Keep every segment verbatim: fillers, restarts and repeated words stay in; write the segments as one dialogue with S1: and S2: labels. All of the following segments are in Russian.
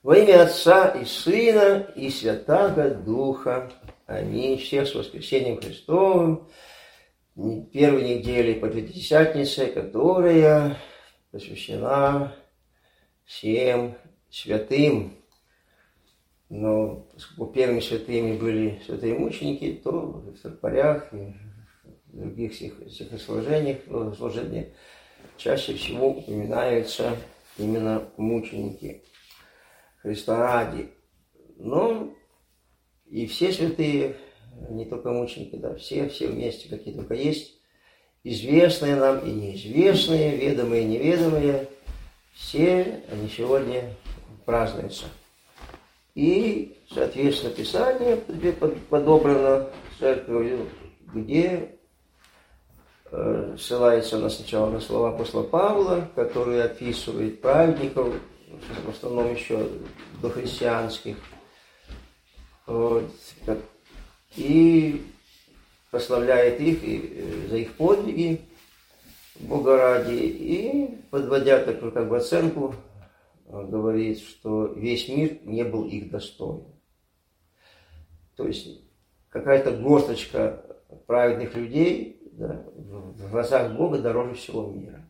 S1: Во имя Отца и Сына и Святаго Духа. Аминь. Всех с воскресением Христовым. Первой недели по Пятидесятнице, которая посвящена всем святым. Но поскольку первыми святыми были святые мученики, то в тропарях и в других стихосложениях, служениях чаще всего упоминаются именно мученики Христа ради. Но и все святые, не только мученики, да, все, все вместе, какие только есть, известные нам и неизвестные, ведомые и неведомые, все они сегодня празднуются. И, соответственно, Писание подобрано церковью, где э, ссылается на сначала на слова апостола Павла, который описывает праведников, в основном еще дохристианских, вот, и прославляет их и за их подвиги Бога ради, и, подводя такую как бы оценку, говорит, что весь мир не был их достоин. То есть какая-то горсточка праведных людей, да, в глазах Бога дороже всего мира.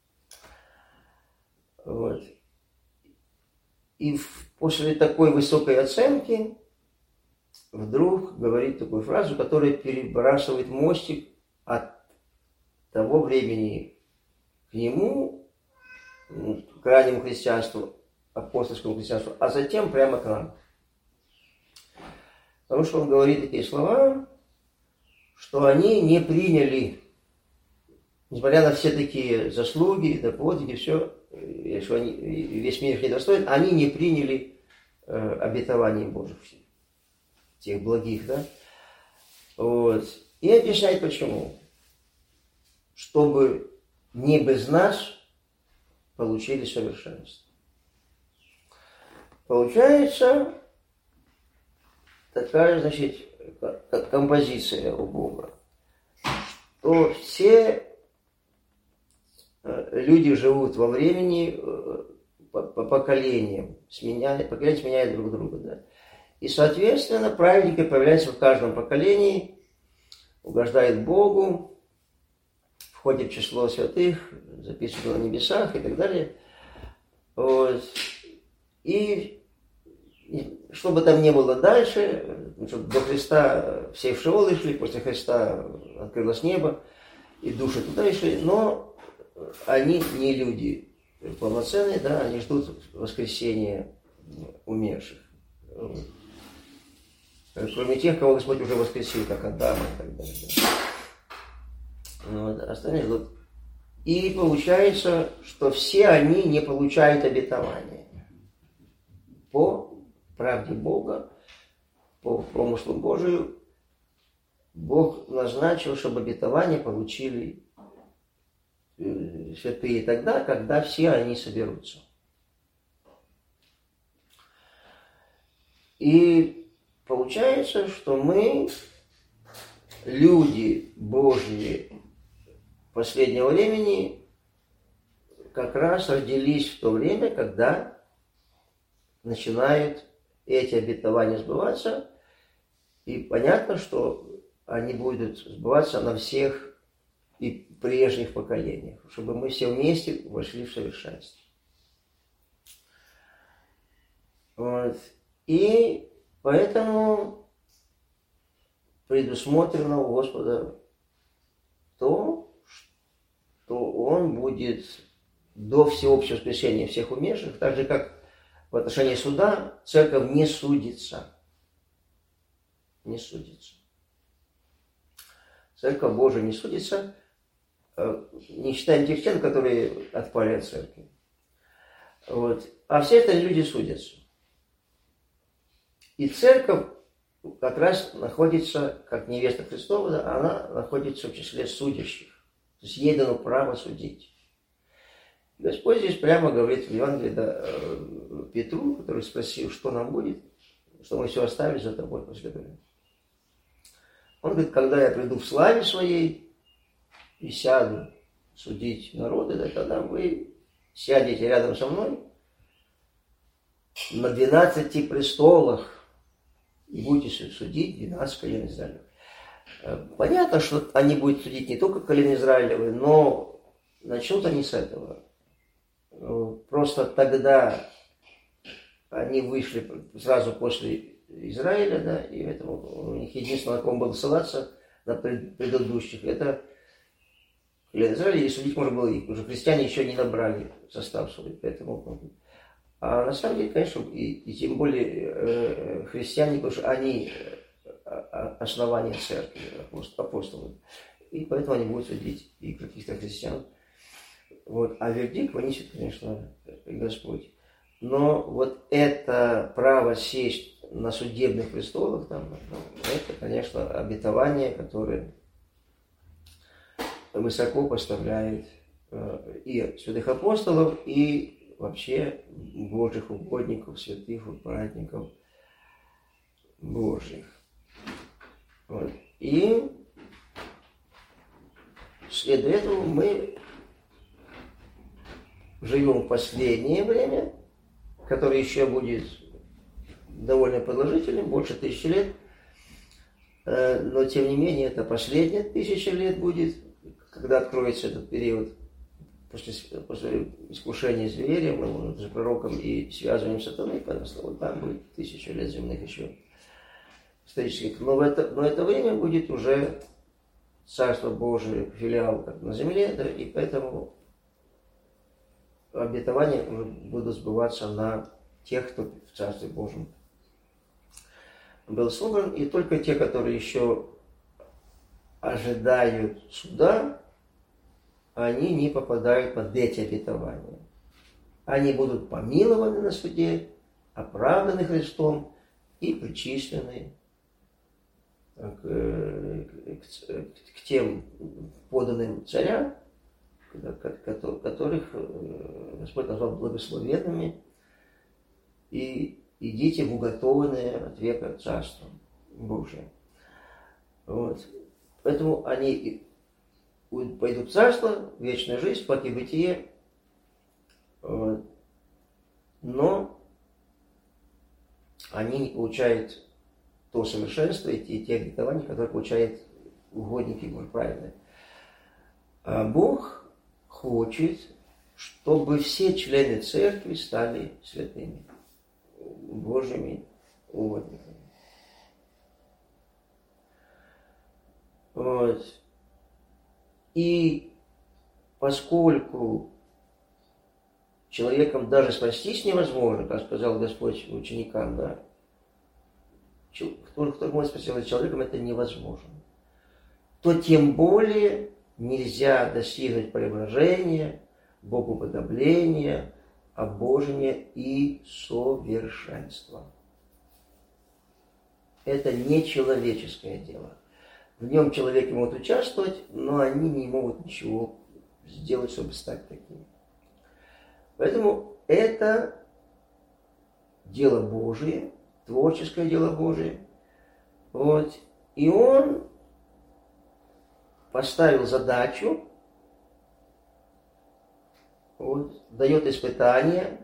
S1: Вот. И после такой высокой оценки вдруг говорит такую фразу, которая перебрасывает мостик от того времени к нему, к раннему христианству, апостольскому христианству, а затем прямо к нам. Потому что он говорит такие слова, что они не приняли, несмотря на все такие заслуги, да, подвиги, все, что они, весь мир их не достоин, они не приняли э, обетований Божьих, тех благих, да. Вот. И объясняет почему. Чтобы не без нас получили совершенство. Получается такая, значит, композиция у Бога, что все люди живут во времени по поколениям, сменяют, поколения сменяют друг друга, да. И, соответственно, праведники появляются в каждом поколении, угождают Богу, входят в число святых, записывают на небесах и так далее. Вот. И, и что бы там ни было дальше, до Христа все в Шеол шли, после Христа открылось небо, и души туда шли, но они не люди полноценные, да, они ждут воскресения умерших. Кроме тех, кого Господь уже воскресил, как Адама и так далее. Вот, остальные ждут. И получается, что все они не получают обетования. По правде Бога, по промыслу Божию, Бог назначил, чтобы обетования получили святые тогда, когда все они соберутся. И получается, что мы, люди Божьи последнего времени, как раз родились в то время, когда начинают эти обетования сбываться. И понятно, что они будут сбываться на всех и прежних поколениях, чтобы мы все вместе вошли в совершенство. Вот. И поэтому предусмотрено у Господа то, что Он будет до всеобщего воскресения всех умерших, так же, как в отношении суда, церковь не судится. Не судится. Церковь Божия не судится, не считаем тех членов, которые отпали от церкви. Вот. А все это люди судятся. И церковь как раз находится, как невеста Христова, да, она находится в числе судящих. То есть ей дано право судить. Господь здесь прямо говорит в Евангелии, да, Петру, который спросил, что нам будет, что мы все оставили за тобой после этого. Он говорит, когда я приду в славе своей и сяду судить народы, да, тогда вы сядете рядом со мной на двенадцати престолах и будете судить двенадцать колен Израилевых. Понятно, что они будут судить не только колен Израилевы, но начнут они с этого. Просто тогда они вышли сразу после Израиля, да, и поэтому у них единственное, на ком было ссылаться, на предыдущих, это колен Израиля, и судить можно было их. Уже христиане еще не набрали состав свой, поэтому... А на самом деле, конечно, и, и тем более э, христиане, потому что они основание церкви, апостолы, и поэтому они будут судить и каких-то христиан. Вот. А вердикт вынесет, конечно, Господь. Но вот это право сесть на судебных престолах, там, это, конечно, обетование, которое высоко поставляет э, и святых апостолов, и вообще Божьих угодников, святых праведников Божьих. Вот. И следуя этому мы живем в последнее время, которое еще будет довольно продолжительным, больше тысячи лет, но тем не менее это последняя тысяча лет будет, когда откроется этот период после, после искушения зверем, он же пророком и связыванием сатаны, поэтому вот там будет тысячу лет земных еще исторических. Но, в это, но это время будет уже Царство Божие, филиал как на земле, да, и поэтому обетования уже будут сбываться на тех, кто в Царстве Божьем был собран, и только те, которые еще ожидают суда, они не попадают под эти обетования. Они будут помилованы на суде, оправданы Христом и причислены к, к, к тем поданным царям, которых Господь назвал благословенными, и идите в уготованное от века Царство Божие. Вот. Поэтому они пойдут в Царство, в вечную жизнь, в плоти бытие, вот. Но они не получают то совершенство и те обетования, которые получают угодники Божьи, правильно. А Бог хочет, чтобы все члены церкви стали святыми, Божьими угодниками. Вот. И поскольку человеком даже спастись невозможно, как сказал Господь ученикам, да, кто, кто может спастись человеком, это невозможно, то тем более нельзя достигнуть преображения, богоподобления, обожения и совершенства. Это не человеческое дело. В нем человеки могут участвовать, но они не могут ничего сделать, чтобы стать такими. Поэтому это дело Божие, творческое дело Божие. Вот. И он поставил задачу, вот, дает испытания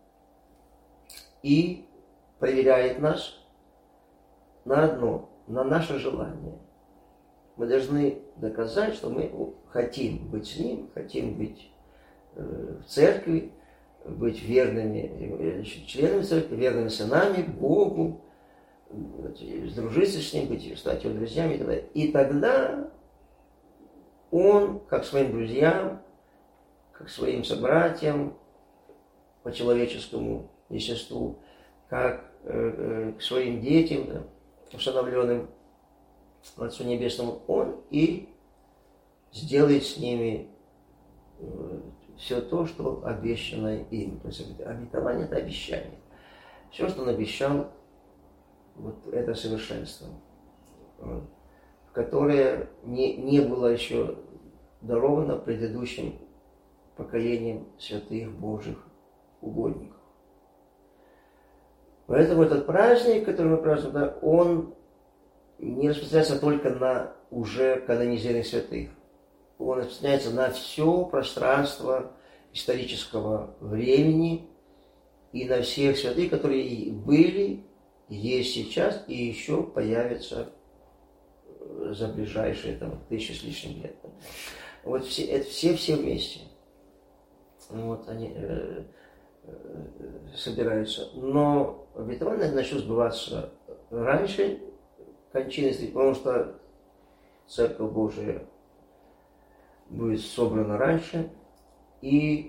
S1: и проверяет нас на одно, на наше желание. Мы должны доказать, что мы хотим быть с Ним, хотим быть в церкви, быть верными членами церкви, верными сынами, Богу, сдружиться с Ним, быть, стать Его друзьями и так далее. И тогда Он, как своим друзьям, как своим собратьям по человеческому естеству, как э, к своим детям, да, усыновленным Отцу Небесному, Он и сделает с ними э, все то, что обещано им. То есть обетование – это обещание. Все, что Он обещал, вот это совершенство, вот, которое не, не было еще даровано предыдущим поколением святых Божьих угодников. Поэтому этот праздник, который мы празднуем, да, он не распространяется только на уже канонизированных святых. Он распространяется на все пространство исторического времени и на всех святых, которые были, есть сейчас и еще появятся за ближайшие там, тысячи с лишним лет. Вот все, это все, все вместе. Вот они э, э, собираются. Но обетование начнет сбываться раньше кончины, потому что Церковь Божия будет собрана раньше и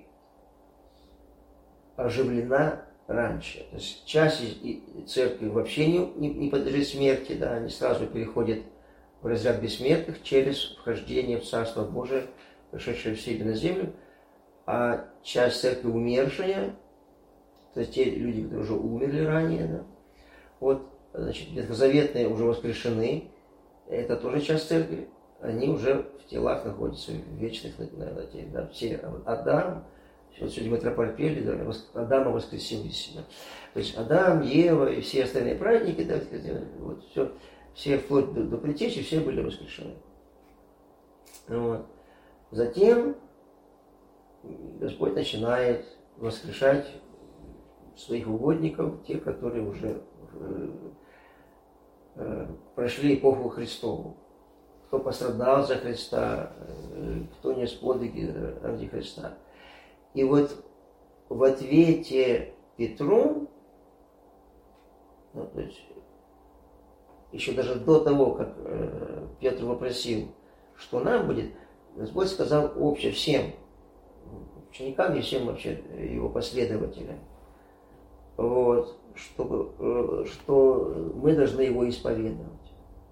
S1: оживлена раньше. То есть часть церкви вообще не, не, не подлежит смерти, да, они сразу переходят в разряд бессмертных через вхождение в Царство Божие, пришедшее в себе на землю, а часть церкви умершая, то есть те люди, которые уже умерли ранее, да, вот, значит, ветхозаветные уже воскрешены, это тоже часть церкви, они уже в телах находятся, в вечных, да, все, Адам, вот сегодня митрополит пели, да, Адама воскресил из себя. То есть Адам, Ева и все остальные праведники, да, вот, все, все вплоть до, до предтечи, все были воскрешены. Вот. Затем Господь начинает воскрешать своих угодников, те, которые уже э, э, прошли эпоху Христову. Кто пострадал за Христа, э, кто нес подвиги ради Христа. И вот в ответе Петру, ну, то есть еще даже до того, как э, Петр вопросил, что нам будет, Господь сказал обще всем ученикам и всем вообще его последователям, вот, чтобы, э, что мы должны его исповедовать.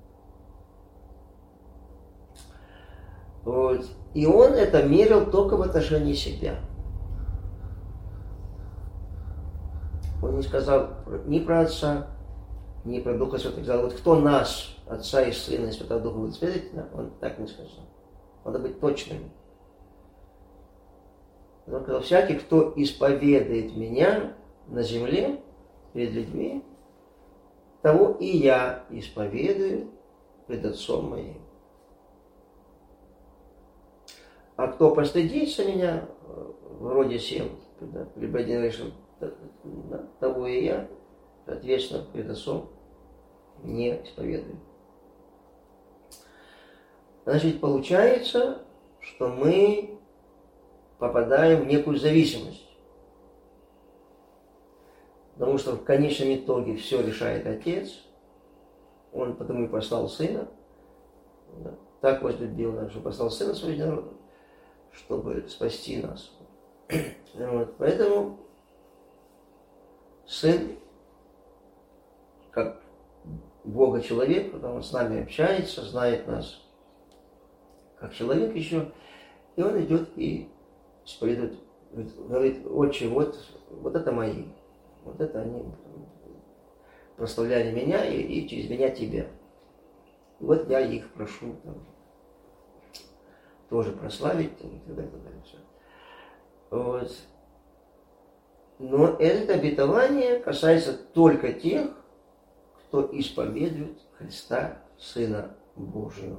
S1: Вот. И он это мерил только в отношении себя. Он не сказал ни про Отца, ни про Духа Святого. Сказал, вот кто нас, Отца и Сына и Святого Духа будет исповедовать, он так не сказал. Надо быть точным. Он сказал, всякий, кто исповедует меня на земле перед людьми, того и я исповедую пред Отцом моим. А кто постыдится меня, вроде сем, либо один решил, того и я, соответственно, перед Отцом не исповедую. Значит, получается, что мы попадаем в некую зависимость. Потому что в конечном итоге все решает Отец. Он потому и послал Сына. Так возлюбил нас, что послал Сына своего, чтобы спасти нас. Вот. Поэтому Сын, как Бога-человек, когда Он с нами общается, знает нас как человек еще, и Он идет и исповедует, говорит, Отче, вот, вот это мои, вот это они прославляли меня и, и через меня тебя. И вот я их прошу там, тоже прославить там, и так далее. Так далее все. Вот. Но это обетование касается только тех, кто исповедует Христа, Сына Божьего.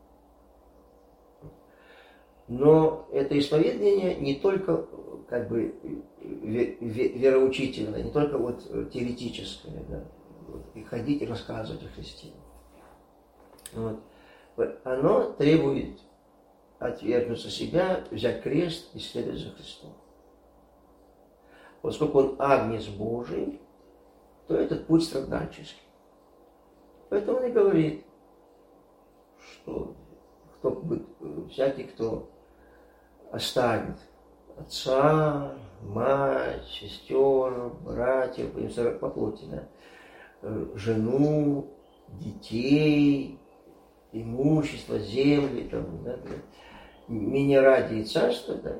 S1: Но это исповедание не только как бы вероучительное, не только вот теоретическое, да, вот, и ходить и рассказывать о Христе. Вот. Оно требует отвергнуться себя, взять крест и следовать за Христом. Поскольку он агнец Божий, то этот путь страдальческий. Поэтому он и говорит, что кто, всякий, кто оставит отца, мать, сестер, братьев, по плоти, да, жену, детей, имущество, земли, там, да, меня ради и царства, да,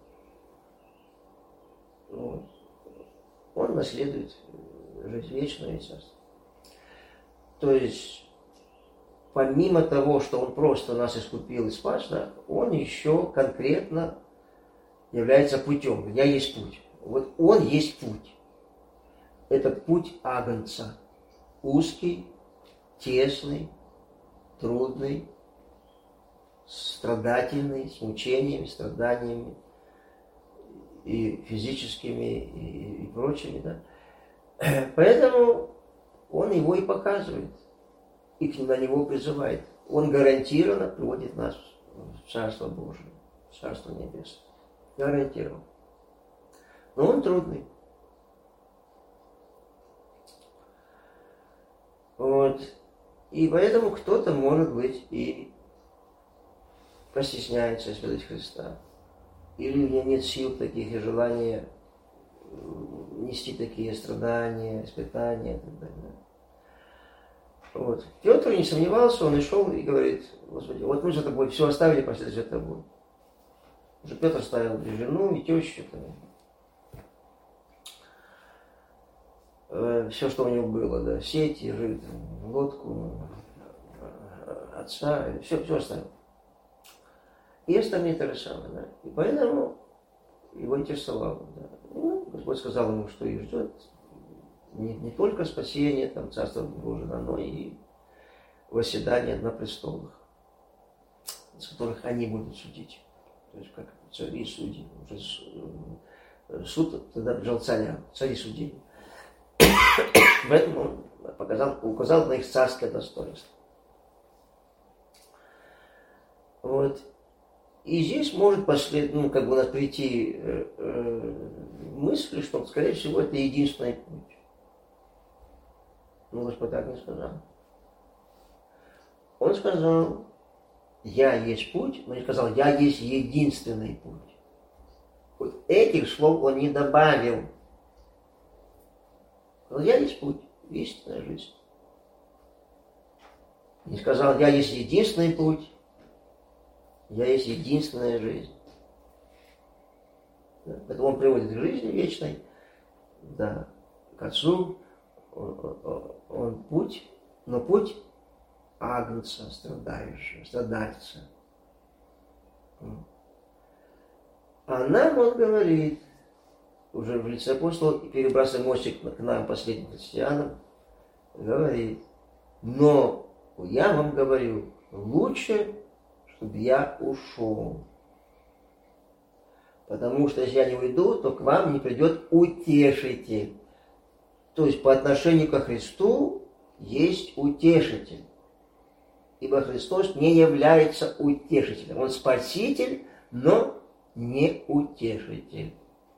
S1: вот, он наследует жизнь вечную и царство. То есть, помимо того, что он просто нас искупил и спас, да, он еще конкретно является путем. У меня есть путь. Вот он есть путь. Этот путь агнца. Узкий, тесный, трудный, страдательный, с мучениями, страданиями и физическими, и, и прочими, да. Поэтому он его и показывает, и на него призывает. Он гарантированно приводит нас в Царство Божие, в Царство Небесное. Гарантированно. Но он трудный. Вот. И поэтому кто-то, может быть, и постесняется исповедать Христа. Или у него нет сил таких и желания нести такие страдания, испытания и так далее. Вот. Петр не сомневался, он и шел и говорит: Господи, вот мы за тобой все оставили, последовать за тобой. Уже Петр оставил и жену, и тещу, э, все, что у него было, да, сети, жид, лодку, отца, все, все оставил. И остальные то же самое, да. И поэтому его интересовало, да. Ну, Господь сказал ему, что их ждет не, не только спасение, там, Царство Божие, но и восседание на престолах, с которых они будут судить. То есть, как цари и судьи. Уже суд тогда прижал царя, цари судили. Поэтому он показал, указал на их царское достоинство. Вот. И здесь может послед, ну, как бы у нас прийти э, э, мысль, что, скорее всего, это единственный путь. Но Господь так не сказал. Он сказал: я есть путь, но не сказал: я есть единственный путь. Вот этих слов он не добавил. Он сказал: я есть путь, истинная жизнь. Не сказал: я есть единственный путь, я есть единственная жизнь. Поэтому он приводит к жизни вечной, да, к Отцу. Он, он, он путь, но путь агнца, страдающего, страдальца. А нам он говорит, уже в лице апостола, перебрасывая мостик к нам, последним христианам, говорит: но я вам говорю, лучше, чтобы я ушел. Потому что если я не уйду, то к вам не придет утешитель. То есть по отношению ко Христу есть утешитель. Ибо Христос не является утешителем. Он спаситель, но не утешитель.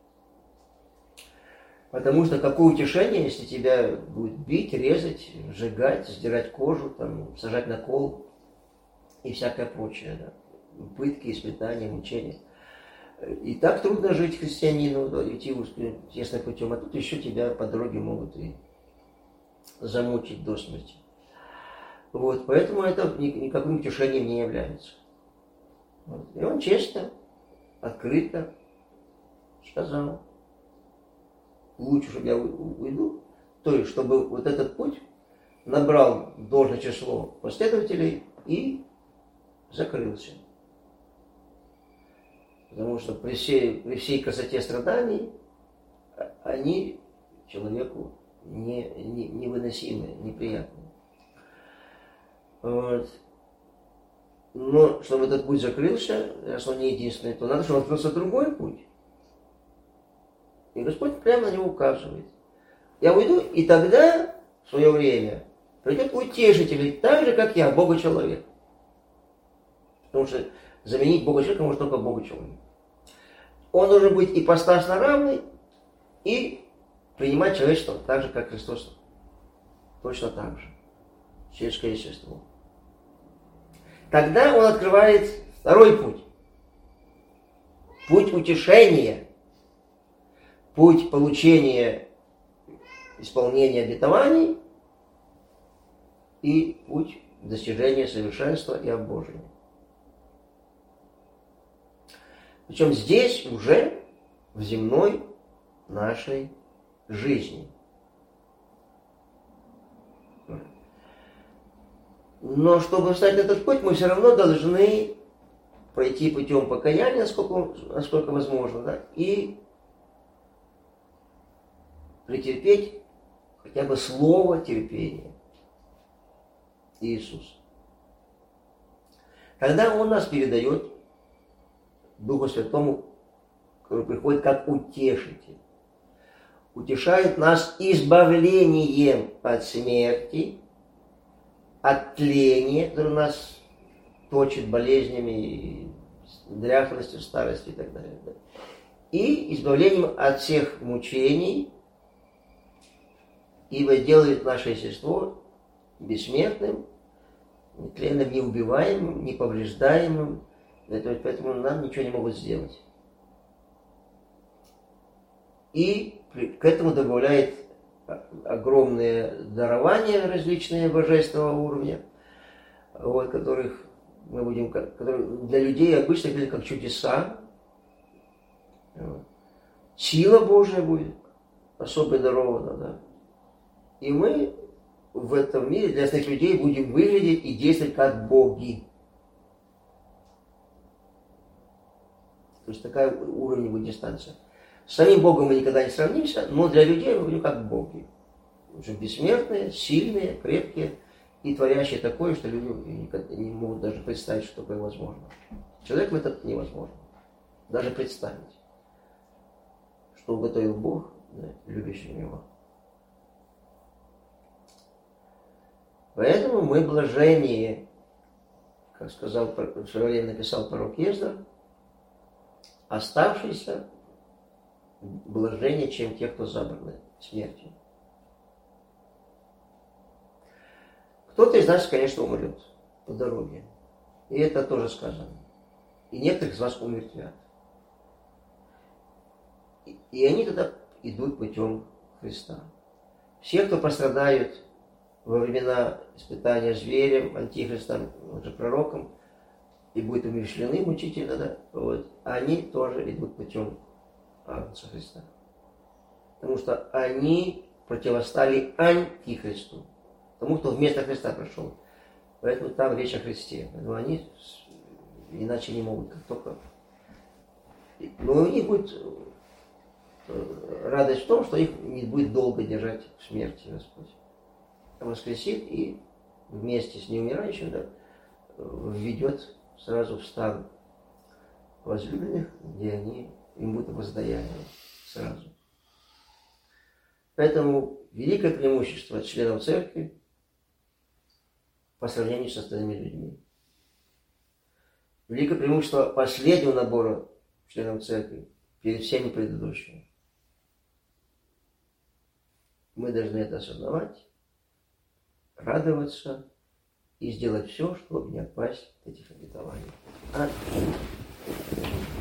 S1: Потому что какое утешение, если тебя будет бить, резать, сжигать, сдирать кожу, там, сажать на кол и всякое прочее. Да? Пытки, испытания, мучения. И так трудно жить христианину, да, идти тесным путем, а тут еще тебя по дороге могут и замучить до смерти. Вот, поэтому это никаким утешением не является. Вот. И он честно, открыто сказал: лучше, чтобы я уйду, то есть, чтобы вот этот путь набрал должное число последователей и закрылся. Потому что при всей, при всей красоте страданий они человеку не, не, невыносимы, неприятны. Вот. Но чтобы этот путь закрылся, раз он не единственный, то надо, чтобы открылся другой путь. И Господь прямо на него указывает. Я уйду, и тогда, в свое время, придет утешитель, так же, как я, Бога-человек. Потому что заменить Бога-человека может только Бога-человек. Он должен быть ипостасно равный и принимать человечество так же, как Христос. Точно так же. Человеческое естество. Тогда он открывает второй путь. Путь утешения. Путь получения исполнения обетований и путь достижения совершенства и обожения. Причем здесь уже в земной нашей жизни. Но чтобы встать на этот путь, мы все равно должны пройти путем покаяния, насколько, насколько возможно, да, и претерпеть хотя бы слово терпения Иисуса. Тогда Он нас передает Духу Святому который приходит как утешитель. Утешает нас избавлением от смерти, от тления, которое нас точит болезнями, дряхлостью, старостью и так далее. И избавлением от всех мучений, ибо делает наше естество бессмертным, нетленным, неубиваемым, неповреждаемым, поэтому нам ничего не могут сделать. И к этому добавляет огромные дарования различные божественного уровня, вот, которых мы будем, которые для людей обычно были как чудеса. Вот. Сила Божия будет особо дарована, да. И мы в этом мире для остальных людей будем выглядеть и действовать как боги. То есть такая уровень будет дистанция. С самим Богом мы никогда не сравнимся, но для людей мы будем как боги. Уже бессмертные, сильные, крепкие и творящие такое, что люди не могут даже представить, что такое возможно. Человеку это невозможно. Даже представить, что уготовил Бог, да, любящий его. Поэтому мы блаженнее, как сказал, в свое время написал пророк Ездар, оставшиеся блаженнее, чем те, кто забраны смертью. Кто-то из нас, конечно, умрет по дороге. И это тоже сказано. И некоторых из вас умертвят. И, и они тогда идут путем Христа. Все, кто пострадают во времена испытания зверем, антихристом, уже пророком, и будут умерщвлены мучительно, да, вот, они тоже идут путем Агнца Христа. Потому что они противостали антихристу, тому, кто вместо Христа пришел. Поэтому там речь о Христе. Но они иначе не могут, как только. Но у них будет радость в том, что их не будет долго держать в смерти Господь. Воскресит и вместе с неумирающим, да, введет сразу в стан возлюбленных, где они им будут воздаяние сразу. Поэтому великое преимущество членов церкви по сравнению с остальными людьми. Великое преимущество последнего набора членов церкви перед всеми предыдущими. Мы должны это осознавать, радоваться и сделать все, чтобы не отпасть от этих обетований. Аминь.